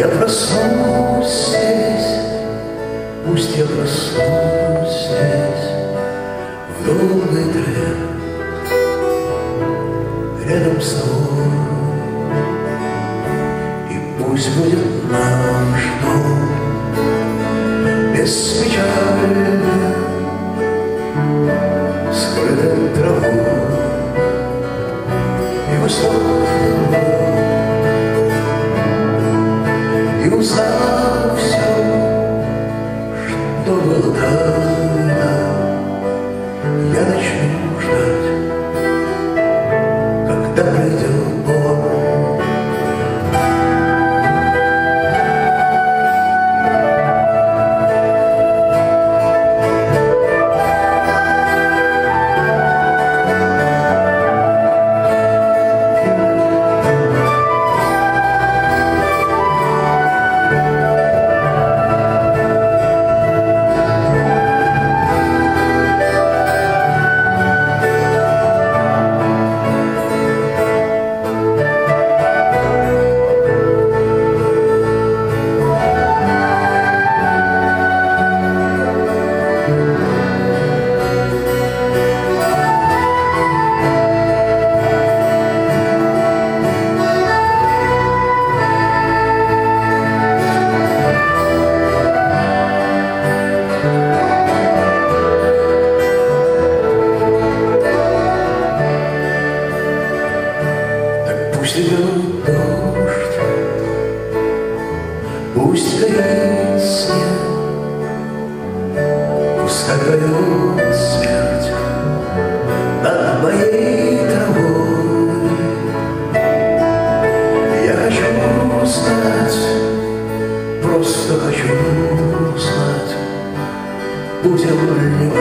Я проснусь здесь, пусть я проснусь здесь, в долгой траве, рядом с тобой. И пусть будет наш дом беспечальным, скрытым травой и высокой. И узнав все, что было тогда, я начну ждать, когда придет Бог. Пусть идет дождь, пусть горит снег, пускай горит смерть над моей травой. Я хочу знать, просто хочу знать, будем ли